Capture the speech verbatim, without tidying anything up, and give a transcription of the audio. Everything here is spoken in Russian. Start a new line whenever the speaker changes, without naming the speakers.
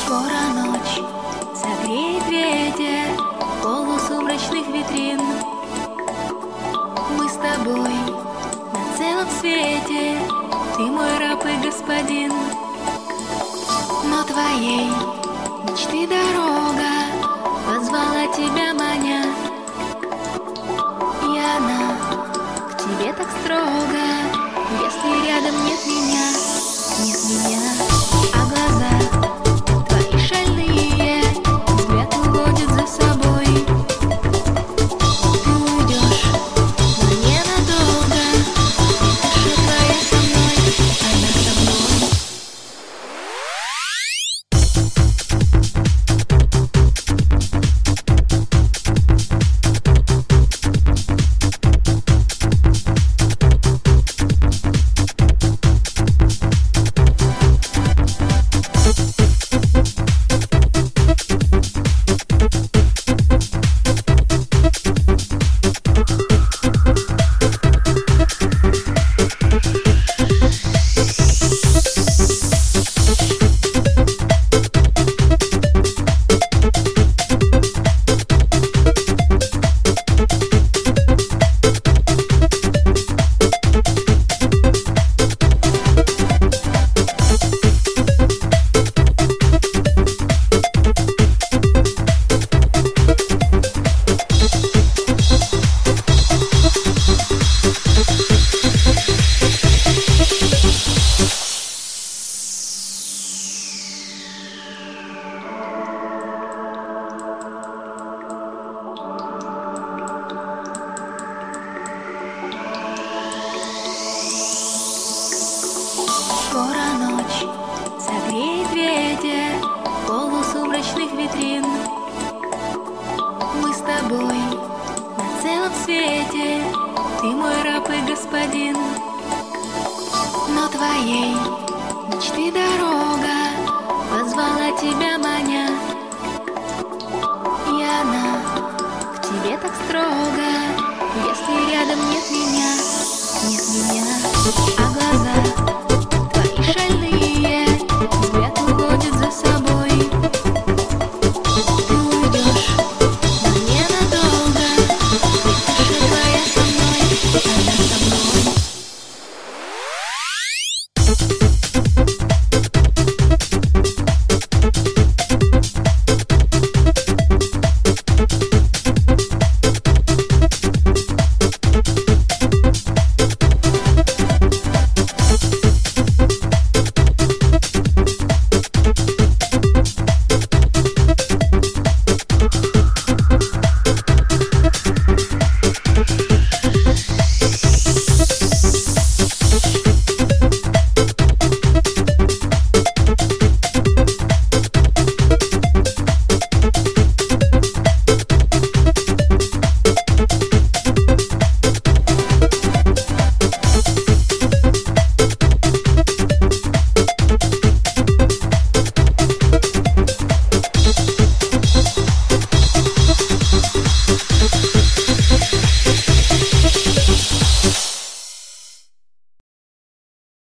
Скоро ночь согреет ветер полусумрачных витрин. Мы с тобой на целом свете, ты мой раб и господин. Но твоей мечты дорога позвала тебя, маня, и она к тебе так строго, если рядом нет меня, нет меня, а глаза твои шальные, взгляд уводит за собой. Ты уйдешь, но ненадолго, это твоя со мной, она со мной. Скоро ночь согреет ветер полусумрачных витрин. Мы с тобой на целом свете, ты мой раб и господин. Но твоей мечты дорога позвала тебя, маня, и она к тебе так строго, если рядом нет меня, нет меня.